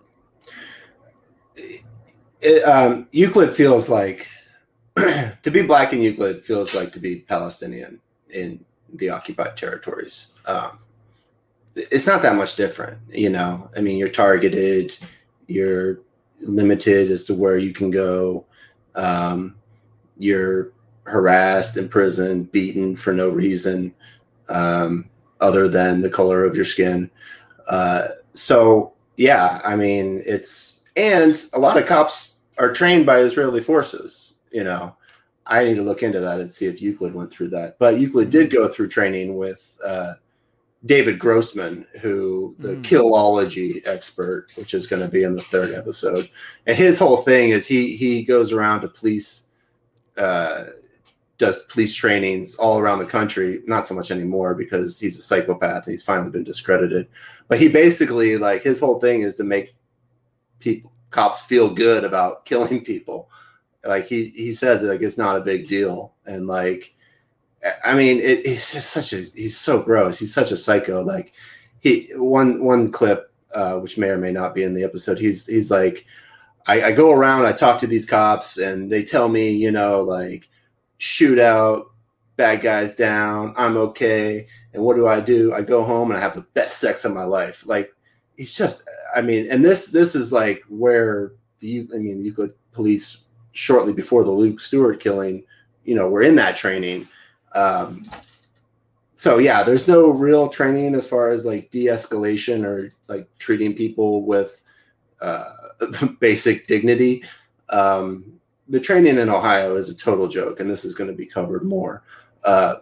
It, um, Euclid feels like to be black in Euclid feels like to be Palestinian in the occupied territories. Um, it's not that much different, you know. I mean, you're targeted, you're limited as to where you can go, um, you're harassed, imprisoned, beaten for no reason um, other than the color of your skin. Uh, so yeah, I mean, it's and a lot of cops are trained by Israeli forces. You know, I need to look into that and see if Euclid went through that. But Euclid Mm-hmm. did go through training with uh, David Grossman, who the Mm. killology expert, which is going to be in the third episode. And his whole thing is he he goes around to police, uh, does police trainings all around the country. Not so much anymore because he's a psychopath and he's finally been discredited. But he basically, like, his whole thing is to make people, cops, feel good about killing people. Like he he says, like, it's not a big deal, and like, I mean, it, he's just such a he's so gross. He's such a psycho. Like he one one clip, uh, which may or may not be in the episode. He's he's like, I, I go around, I talk to these cops, and they tell me, you know, like, shoot out, bad guys down, I'm okay. And what do I do? I go home and I have the best sex of my life. Like, he's just, I mean, and this this is like where the I mean, the Euclid police shortly before the Luke Stewart killing, you know, were in that training. Um, so yeah, there's no real training as far as like de-escalation or like treating people with uh, basic dignity. Um, the training in Ohio is a total joke, and this is going to be covered more. Uh,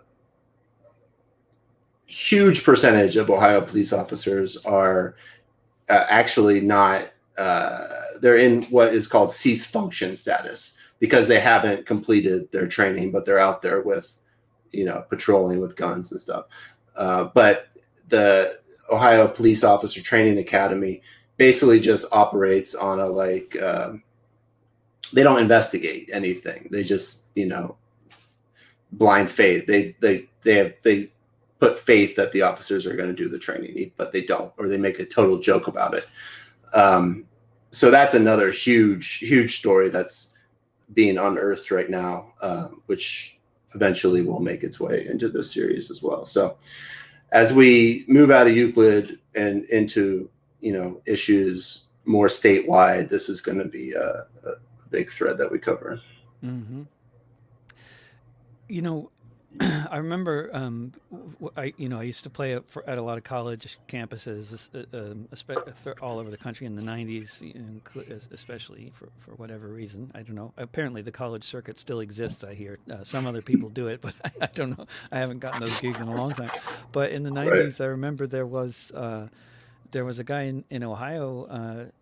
huge percentage of Ohio police officers are uh, actually not, uh, they're in what is called cease function status because they haven't completed their training, but they're out there with, you know, patrolling with guns and stuff. Uh, but the Ohio Police Officer Training Academy basically just operates on a like, um, they don't investigate anything. They just, you know, blind faith. They, they, they have, they put faith that the officers are going to do the training, but they don't, or they make a total joke about it. Um, so that's another huge, huge story that's being unearthed right now, um, which eventually will make its way into this series as well. So as we move out of Euclid and into, you know, issues more statewide, this is going to be a, a big thread that we cover. Mm-hmm. You know, I remember, um, I you know I used to play at, for, at a lot of college campuses, um, all over the country in the nineties, especially for, for whatever reason. I don't know. Apparently, the college circuit still exists. I hear uh, some other people do it, but I, I don't know. I haven't gotten those gigs in a long time. But in the nineties, right. I remember there was uh, there was a guy in in Ohio. Uh,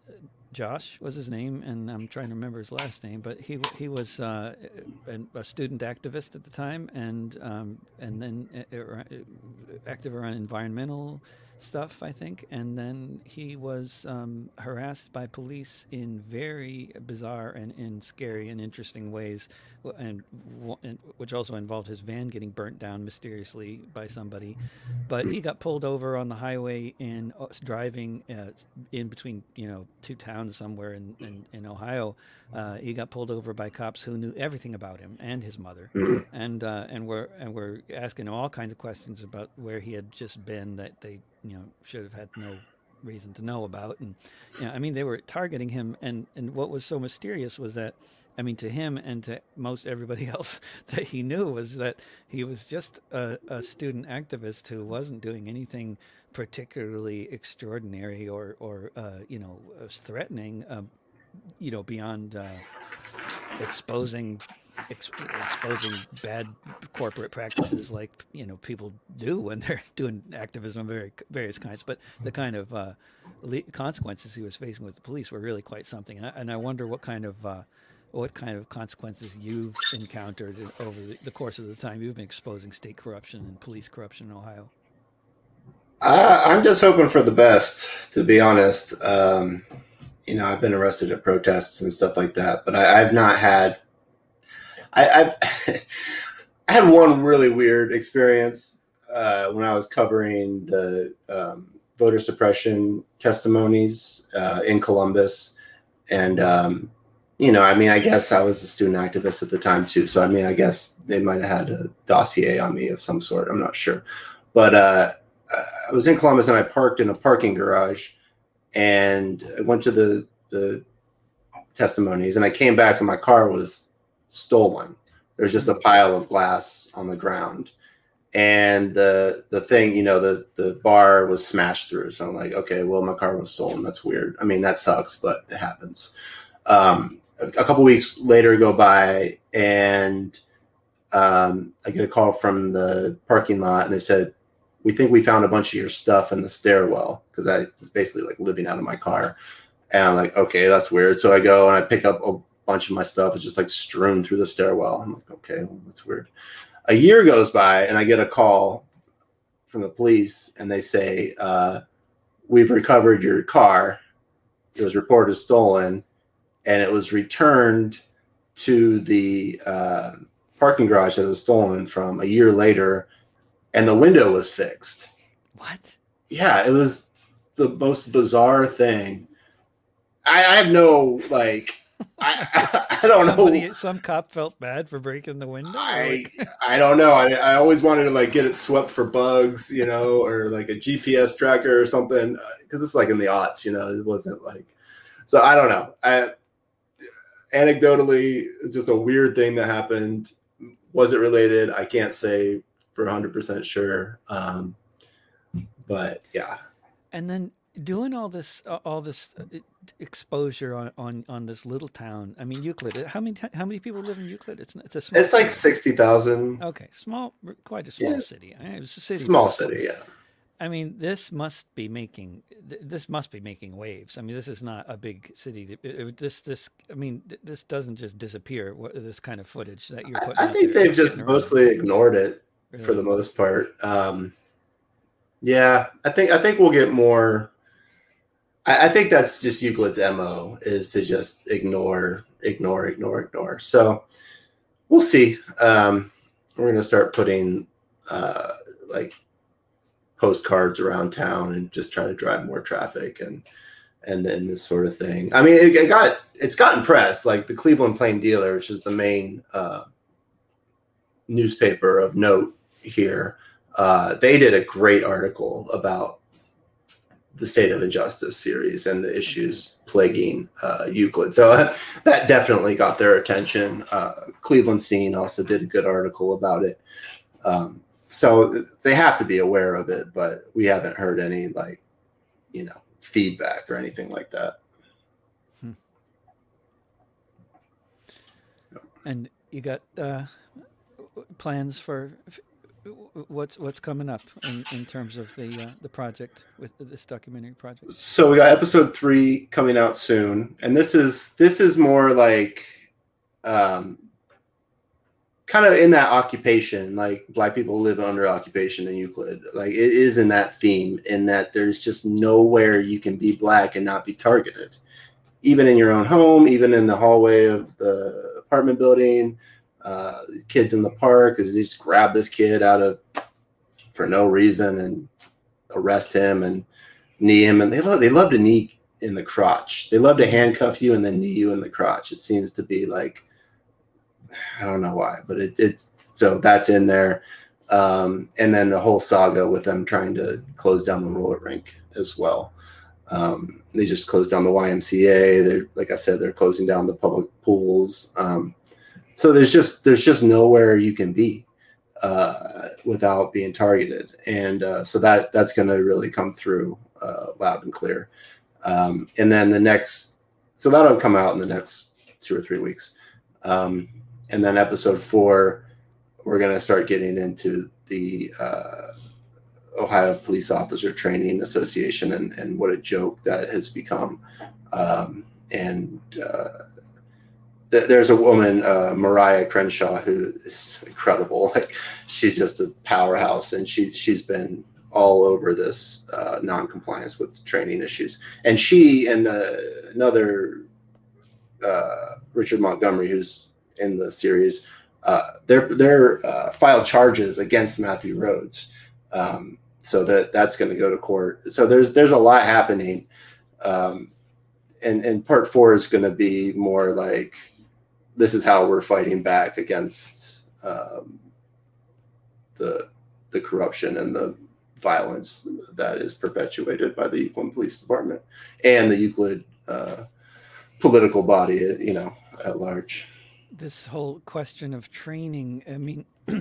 Josh was his name, and I'm trying to remember his last name, but he he was uh, a, a student activist at the time, and um, and then uh, uh, active around environmental stuff, I think, and then he was um, harassed by police in very bizarre and, and scary and interesting ways, and, and which also involved his van getting burnt down mysteriously by somebody. But he got pulled over on the highway in uh, driving uh, in between, you know, two towns somewhere in in, in Ohio. Uh, he got pulled over by cops who knew everything about him and his mother, Mhm. and uh, and were and were asking him all kinds of questions about where he had just been that they, you know, should have had no reason to know about. And you know, I mean, they were targeting him, and and what was so mysterious was that, I mean, to him and to most everybody else that he knew, was that he was just a, a student activist who wasn't doing anything particularly extraordinary or or uh, you know, threatening, uh, you know, beyond uh, exposing ex- exposing bad corporate practices like, you know, people do when they're doing activism of very various kinds. But the kind of uh, le- consequences he was facing with the police were really quite something. And I, and I wonder what kind of uh, what kind of consequences you've encountered over the, the course of the time you've been exposing state corruption and police corruption in Ohio. I, I'm just hoping for the best, to be honest. Um, you know, I've been arrested at protests and stuff like that, but I, I've not had. I, I've I had one really weird experience uh, when I was covering the um, voter suppression testimonies uh, in Columbus, and um, you know, I mean, I guess I was a student activist at the time too, so I mean, I guess they might have had a dossier on me of some sort. I'm not sure, but uh, I was in Columbus and I parked in a parking garage, and I went to the the testimonies, and I came back and my car was stolen. There's just a pile of glass on the ground, and the the thing, you know, the the bar was smashed through. So I'm like, okay, well, my car was stolen. That's weird. I mean, that sucks, but it happens. Um, a, a couple weeks later go by, and um, I get a call from the parking lot, and they said, we think we found a bunch of your stuff in the stairwell, because I was basically like living out of my car. And I'm like, okay, that's weird. So I go and I pick up a bunch of my stuff. It's just like strewn through the stairwell. I'm like, okay, well, that's weird. A year goes by and I get a call from the police, and they say, uh, we've recovered your car. It was reported stolen, and it was returned to the uh, parking garage that it was stolen from a year later, and the window was fixed. What? Yeah, it was the most bizarre thing. I, I have no, like, I, I, I don't Somebody, know. some cop felt bad for breaking the window. Or I like, I don't know. I, I always wanted to like get it swept for bugs, you know, or like a G P S tracker or something, because it's like in the aughts, you know. It wasn't like, so I don't know. I anecdotally, it's just a weird thing that happened. Was it related? I can't say for one hundred percent sure. Um, but yeah. and then doing all this, uh, all this uh, exposure on, on on this little town. I mean, Euclid. How many how many people live in Euclid? It's it's a small It's like city. sixty thousand. Okay, small, quite a small Yeah. city. I mean, it was a city, but Small still. city. Yeah. I mean, this must be making th- this must be making waves. I mean, this is not a big city. To, it, it, this this I mean, th- this doesn't just disappear. What, this kind of footage that you're I, putting I out think there, they've it's getting just around. mostly ignored it for the Really. most part. Um, yeah, I think I think we'll get more. I, I think that's just Euclid's M O, is to just ignore, ignore, ignore, ignore. So we'll see. Um, we're going to start putting uh, like postcards around town and just try to drive more traffic and and then this sort of thing. I mean, it, it got it's gotten press, like the Cleveland Plain Dealer, which is the main uh, newspaper of note here. Uh, they did a great article about the State of Injustice series and the Okay. issues plaguing uh, Euclid. So uh, that definitely got their attention. Uh, Cleveland Scene also did a good article about it. Um, so they have to be aware of it, but we haven't heard any, like, you know, feedback or anything like that. Hmm. And you got uh, plans for f- what's what's coming up in, in terms of the uh, the project with this documentary project? So we got episode three coming out soon, and this is this is more like um, kind of in that occupation, like Black people live under occupation in Euclid. Like it is in that theme, in that there's just nowhere you can be Black and not be targeted, even in your own home, even in the hallway of the apartment building. Uh, kids in the park, because they just grab this kid out of for no reason and arrest him and knee him, and they love they love to knee in the crotch. They love to handcuff you and then knee you in the crotch. It seems to be like, I don't know why, but it it so that's in there, um, and then the whole saga with them trying to close down the roller rink as well. Um, they just closed down the Y M C A. They're like I said, they're closing down the public pools. Um, So there's just there's just nowhere you can be uh, without being targeted, and uh, so that that's going to really come through uh, loud and clear. Um, and then the next, so that'll come out in the next two or three weeks, um, and then episode four, we're going to start getting into the uh, Ohio Police Officer Training Association and and what a joke that has become, um, and. Uh, There's a woman, uh, Mariah Crenshaw, who is incredible. Like she's just a powerhouse, and she she's been all over this uh, non-compliance with training issues. And she and uh, another uh, Richard Montgomery, who's in the series, uh, they're they're uh, filed charges against Matthew Rhodes. Um, so that that's going to go to court. So there's there's a lot happening, um, and and part four is going to be more like. This is how we're fighting back against um, the the corruption and the violence that is perpetuated by the Euclid Police Department and the Euclid uh, political body, you know, at large. This whole question of training, I mean,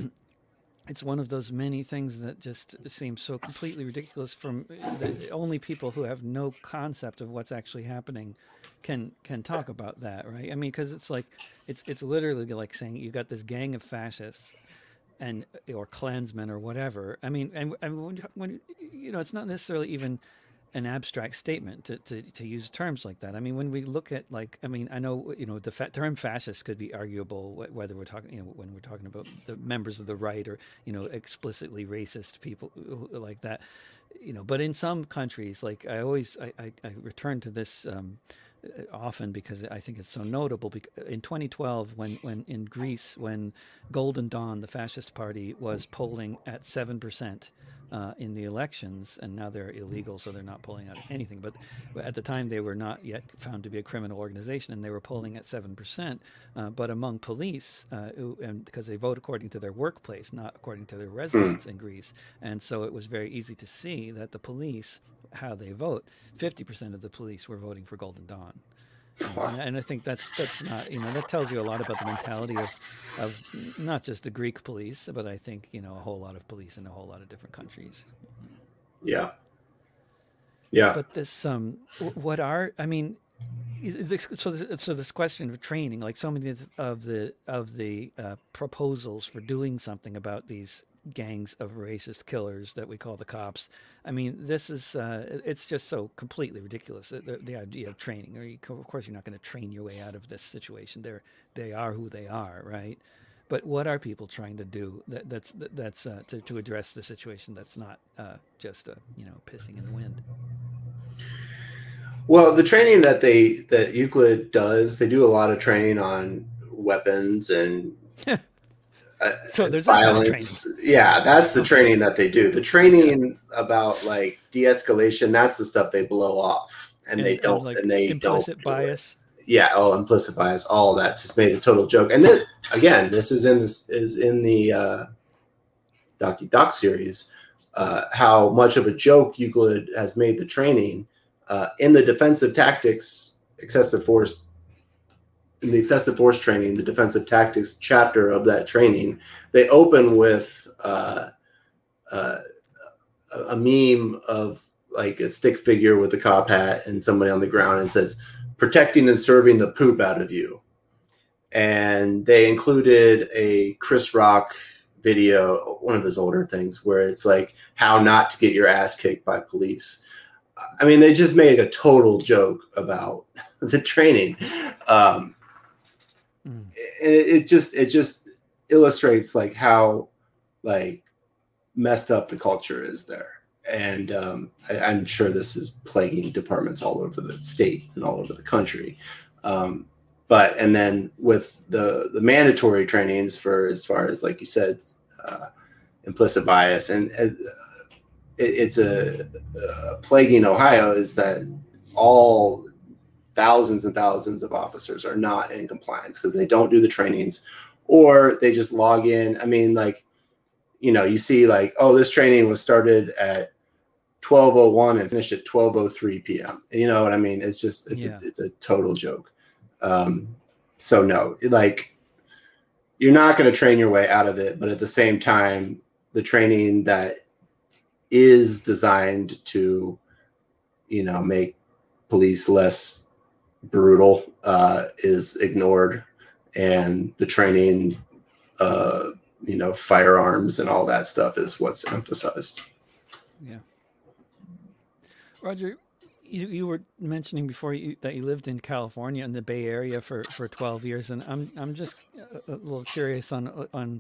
it's one of those many things that just seems so completely ridiculous from the only people who have no concept of what's actually happening can can talk about that, right? I mean, because it's like it's it's literally like saying you got this gang of fascists and or Klansmen or whatever. I mean, and, and when, when you know, it's not necessarily even an abstract statement to, to, to use terms like that. I mean, when we look at like, I mean, I know, you know, the fa- term fascist could be arguable whether we're talking, you know, when we're talking about the members of the right or, you know, explicitly racist people like that, you know, but in some countries, like I always, I, I, I return to this um, often because I think it's so notable. In twenty twelve, when, when in Greece, when Golden Dawn, the fascist party, was polling at seven percent uh, in the elections, and now they're illegal, so they're not polling out anything. But at the time, they were not yet found to be a criminal organization, and they were polling at seven percent. Uh, but among police, uh, who, and because they vote according to their workplace, not according to their residence mm. in Greece, and so it was very easy to see that the police, how they vote, fifty percent of the police were voting for Golden Dawn. And, and I think that's that's not, you know, that tells you a lot about the mentality of of not just the Greek police, but I think, you know, a whole lot of police in a whole lot of different countries. Yeah. Yeah. But this, um, what are, I mean, so this, so this question of training, like so many of the of the uh, proposals for doing something about these gangs of racist killers that we call the cops. I mean, this is, uh, it's just so completely ridiculous. The, the idea of training, or you, of course you're not going to train your way out of this situation. They're, they are who they are, right? But what are people trying to do that, that's, that, that's uh, to, to address the situation that's not uh, just, uh, you know, pissing in the wind? Well, the training that they, that Euclid does, they do a lot of training on weapons and Uh, so there's violence. That yeah, that's the training that they do. The training about like de-escalation, that's the stuff they blow off, and, and they don't. And, like, and they implicit don't bias. Do yeah. Oh, implicit bias. All of that's just made a total joke. And then again, this is in this is in the uh, docu doc series. Uh, how much of a joke Euclid has made the training uh, in the defensive tactics, excessive force. In the excessive force training, the defensive tactics chapter of that training, they open with uh, uh, a meme of like a stick figure with a cop hat and somebody on the ground and says, protecting and serving the poop out of you. And they included a Chris Rock video, one of his older things, where it's like how not to get your ass kicked by police. I mean, they just made a total joke about the training. Um, mm. And it, it just it just illustrates like how like messed up the culture is there. And um, I, I'm sure this is plaguing departments all over the state and all over the country. Um, but and then with the the mandatory trainings for as far as like you said, uh, implicit bias, and, and it, it's a, a plaguing Ohio is that all thousands and thousands of officers are not in compliance because they don't do the trainings, or they just log in. I mean, like, you know, you see like, oh, this training was started at twelve oh one and finished at twelve oh three p.m. You know what I mean? It's just, it's, yeah. a, it's a total joke. Um, so no, like you're not going to train your way out of it, but at the same time, the training that is designed to, you know, make police less brutal, uh, is ignored. And the training, uh, you know, firearms and all that stuff is what's emphasized. Yeah. Roger, you, you were mentioning before you, that you lived in California in the Bay Area for, for twelve years, and I'm I'm just a little curious on on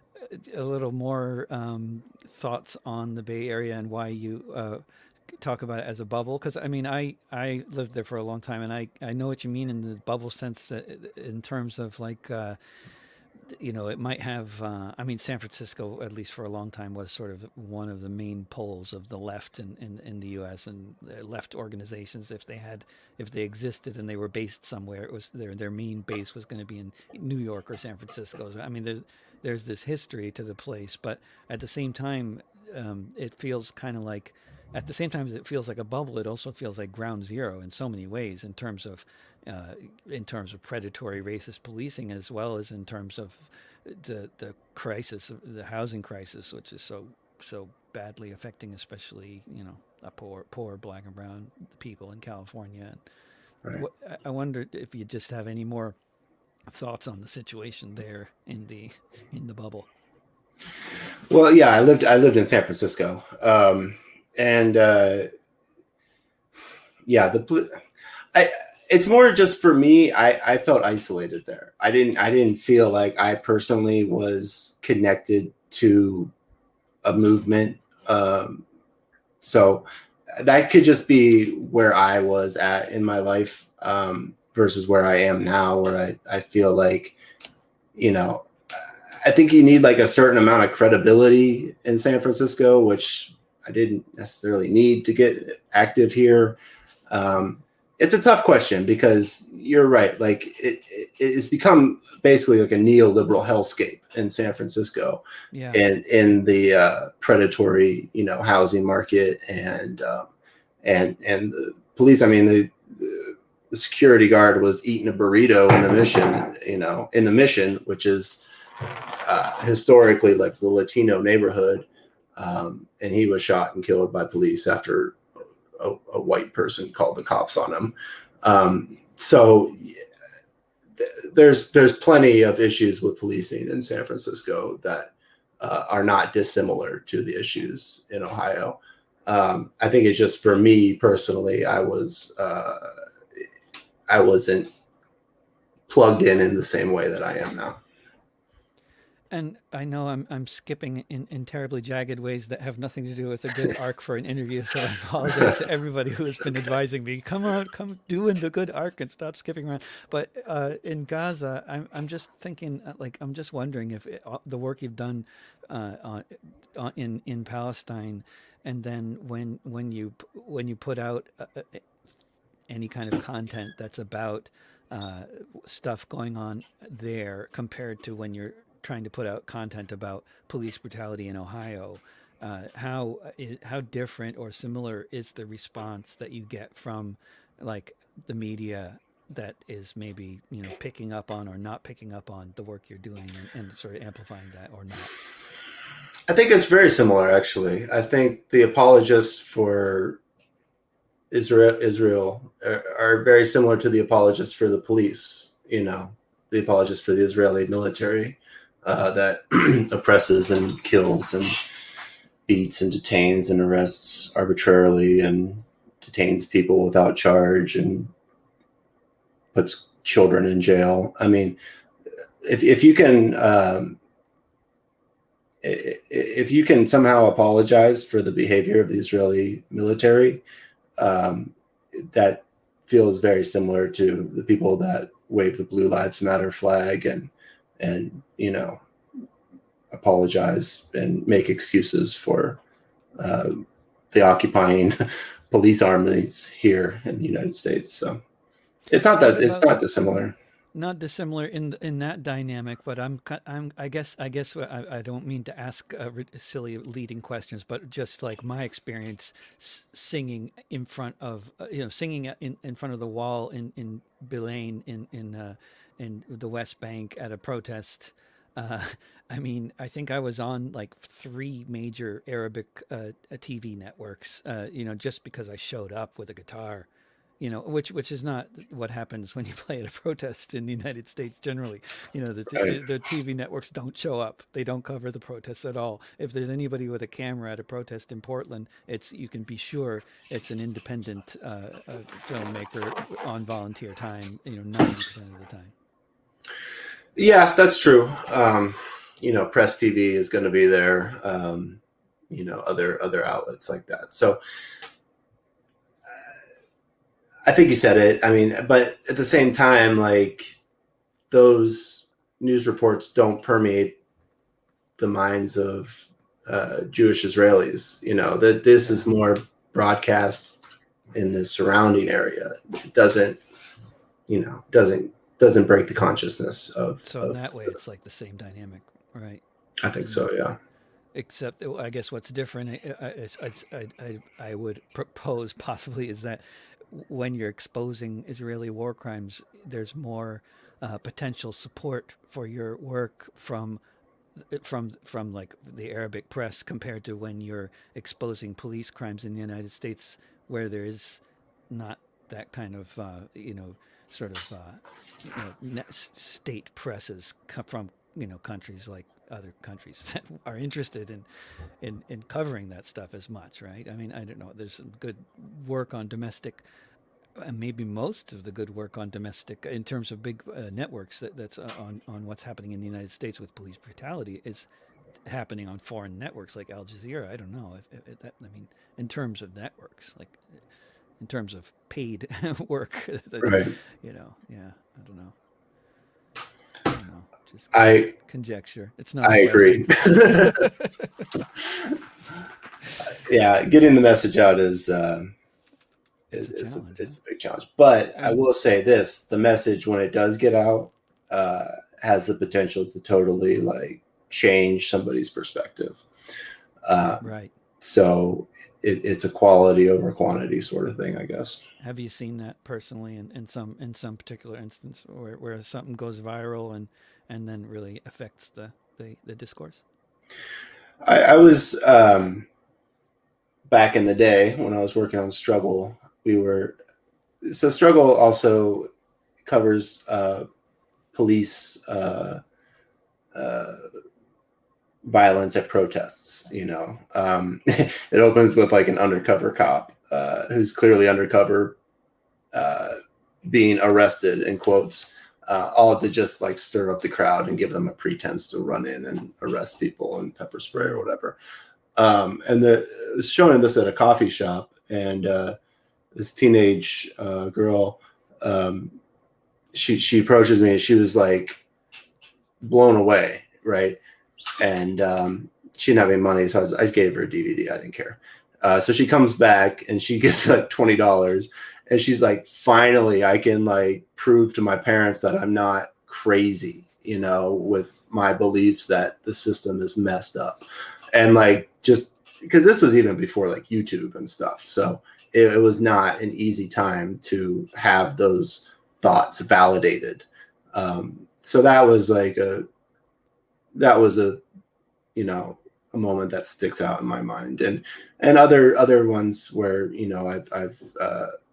a little more um, thoughts on the Bay Area and why you uh, talk about it as a bubble. Because I mean, I I lived there for a long time, and I I know what you mean in the bubble sense that in terms of like. Uh, You know, it might have, uh, I mean, San Francisco, at least for a long time, was sort of one of the main poles of the left in, in, in the U S, and left organizations, if they had, if they existed and they were based somewhere, it was their, their main base was going to be in New York or San Francisco. I mean, there's, there's this history to the place, but at the same time, um, it feels kind of like, at the same time as it feels like a bubble, it also feels like ground zero in so many ways in terms of, uh, in terms of predatory racist policing, as well as in terms of the the crisis, the housing crisis, which is so so badly affecting, especially you know, a poor poor black and brown people in California. Right. What, I wondered if you just have any more thoughts on the situation there in the in the bubble. Well, yeah, I lived I lived in San Francisco. Um, And uh, yeah, the I it's more just for me. I, I felt isolated there. I didn't I didn't feel like I personally was connected to a movement. Um, so that could just be where I was at in my life um, versus where I am now, where I, I feel like, you know, I think you need like a certain amount of credibility in San Francisco, which I didn't necessarily need to get active here. Um, it's a tough question because you're right. Like it, it, it's become basically like a neoliberal hellscape in San Francisco, yeah. and in the uh, predatory, you know, housing market and um, and and the police. I mean, the, the security guard was eating a burrito in the Mission, you know, in the Mission, which is uh, historically like the Latino neighborhood. Um, and he was shot and killed by police after a, a white person called the cops on him. Um, so th- there's there's plenty of issues with policing in San Francisco that uh, are not dissimilar to the issues in Ohio. Um, I think it's just for me personally, I was uh, I wasn't plugged in in the same way that I am now. And I know I'm I'm skipping in, in terribly jagged ways that have nothing to do with a good arc for an interview. So I apologize to everybody who has been advising me, come on, come doing the good arc and stop skipping around. But uh, in Gaza, I'm I'm just thinking, like, I'm just wondering if it, uh, the work you've done uh, on, on, in in Palestine, and then when when you when you put out uh, any kind of content that's about uh, stuff going on there compared to when you're trying to put out content about police brutality in Ohio, uh, how how different or similar is the response that you get from like the media that is maybe, you know, picking up on or not picking up on the work you're doing and, and sort of amplifying that or not? I think it's very similar, actually. I think the apologists for Israel Israel are, are very similar to the apologists for the police, you know, the apologists for the Israeli military. uh, that oppresses and kills and beats and detains and arrests arbitrarily and detains people without charge and puts children in jail. I mean, if if you can um, if you can somehow apologize for the behavior of the Israeli military, um, that feels very similar to the people that wave the Blue Lives Matter flag and and you know apologize and make excuses for uh, the occupying police armies here in the United States. So it's not that it's not dissimilar. Not dissimilar in in that dynamic, but I'm I'm I guess I guess I, I don't mean to ask uh, silly leading questions, but just like my experience s- singing in front of uh, you know singing in, in front of the wall in in Belaine in in uh, in the West Bank at a protest. Uh, I mean, I think I was on like three major Arabic uh, T V networks, uh, you know, just because I showed up with a guitar, you know, which which is not what happens when you play at a protest in the United States generally. You know, the Right. the T V networks don't show up; they don't cover the protests at all. If there's anybody with a camera at a protest in Portland, it's you can be sure it's an independent uh, uh, filmmaker on volunteer time. You know, ninety percent of the time. Yeah, that's true. Um, you know, Press T V is going to be there. Um, you know, other other outlets like that. So I think you said it. I mean, but at the same time, like those news reports don't permeate the minds of uh, Jewish Israelis. You know, that this is more broadcast in the surrounding area. It doesn't, you know, doesn't doesn't break the consciousness of. So of in that way, it's like the same dynamic, right? I think so. Yeah. Except, I guess what's different, is, is, I, I, I would propose possibly is that when you're exposing Israeli war crimes, there's more uh, potential support for your work from from from like the Arabic press compared to when you're exposing police crimes in the United States, where there is not that kind of uh, you know sort of uh, you know state presses from you know countries like other countries that are interested in, in in covering that stuff as much, right? I mean, I don't know. There's some good work on domestic, and maybe most of the good work on domestic in terms of big uh, networks that, that's uh, on on what's happening in the United States with police brutality is happening on foreign networks like Al Jazeera. I don't know if, if, if that. I mean, in terms of networks, like in terms of paid work, that, Right. you know, yeah, I don't know. I don't know. Just I conjecture. It's not. I agree. Yeah, getting the message out is uh, it's, is, a is a, challenge, it's huh? a big challenge. But And I will say this: the message, when it does get out, uh, has the potential to totally like change somebody's perspective. Um, right. so it, it's a quality over quantity sort of thing, I guess. Have you seen that personally in, in some in some particular instance where, where something goes viral and and then really affects the the, the discourse? I, I was um, back in the day when I was working on Struggle. We were so Struggle also covers uh, police uh, uh, violence at protests. You know, um, it opens with like an undercover cop uh, who's clearly undercover, uh, being arrested in quotes, uh, all to just like stir up the crowd and give them a pretense to run in and arrest people and pepper spray or whatever. Um, and the it was showing this at a coffee shop, and uh, this teenage uh, girl, um, she she approaches me and she was like blown away, right? And um, she didn't have any money, so I, was, I just gave her a D V D. I didn't care. Uh, so she comes back and she gives me like twenty dollars, and she's like, "Finally, I can like prove to my parents that I'm not crazy, you know, with my beliefs that the system is messed up." And like, just because this was even before like YouTube and stuff, so it, it was not an easy time to have those thoughts validated. Um, so that was like a that was a you know a moment that sticks out in my mind, and and other other ones where you know I've I've uh,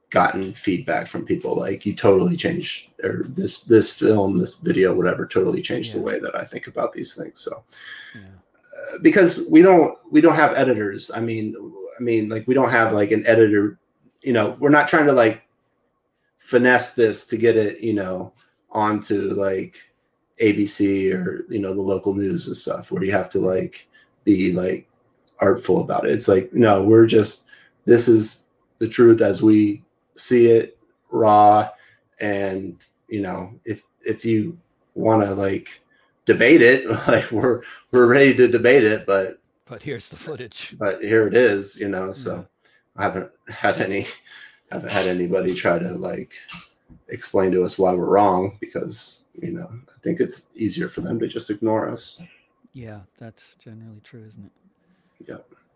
gotten feedback from people like, you totally changed, or this this film, this video, whatever, totally changed yeah. the way that I think about these things. So yeah. uh, because we don't we don't have editors. I mean, I mean, like we don't have like an editor. You know, we're not trying to like finesse this to get it, you know, onto like A B C or, you know, the local news and stuff, where you have to like be like artful about it. It's like, no, we're just, this is the truth as we see it, raw. And, you know, if if you want to like debate it, like we're we're ready to debate it, but but here's the footage. But here it is, you know. So yeah. I haven't had any haven't had anybody try to like explain to us why we're wrong, because, you know, I think it's easier for them to just ignore us. Yeah, that's generally true, isn't it? Yeah.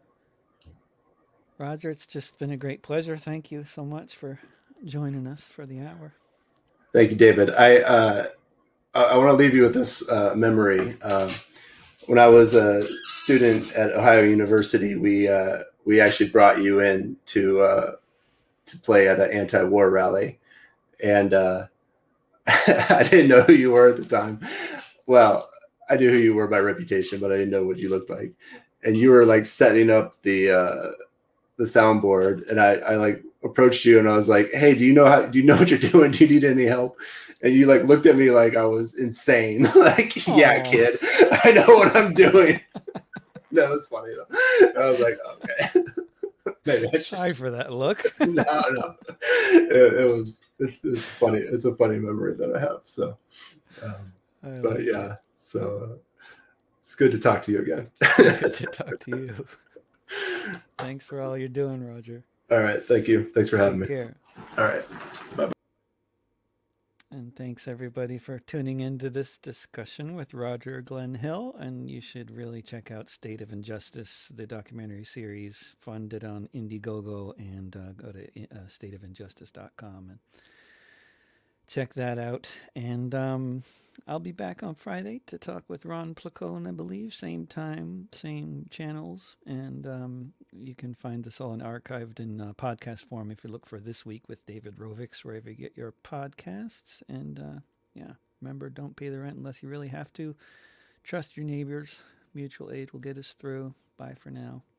Roger, it's just been a great pleasure. Thank you so much for joining us for the hour. Thank you, David. I uh, I, I want to leave you with this uh, memory. Uh, when I was a student at Ohio University, we uh, we actually brought you in to uh, to play at an anti-war rally, and uh, I didn't know who you were at the time. Well, I knew who you were by reputation, but I didn't know what you looked like. And you were like setting up the uh, the soundboard, and I, I like approached you and I was like, "Hey, do you know how? Do you know what you're doing? Do you need any help?" And you like looked at me like I was insane. Like, Aww. Yeah, kid, I know what I'm doing. That was funny though. I was like, okay. Maybe I Sorry for that look. no, no, it, it was. It's it's funny. It's a funny memory that I have. So, um, but yeah, that. so uh, it's good to talk to you again. Good to talk to you. Thanks for all you're doing, Roger. All right, thank you. Thanks for having Take me. Care. All right, bye. And thanks everybody for tuning into this discussion with Roger Glenn Hill. And you should really check out State of Injustice, the documentary series funded on Indiegogo, and uh, go to uh, state of injustice dot com and check that out. And um, I'll be back on Friday to talk with Ron Placone, I believe. Same time, same channels. And um, you can find this all in archived in uh, podcast form if you look for This Week with David Rovics, wherever you get your podcasts. And uh, yeah, remember, don't pay the rent unless you really have to. Trust your neighbors. Mutual aid will get us through. Bye for now.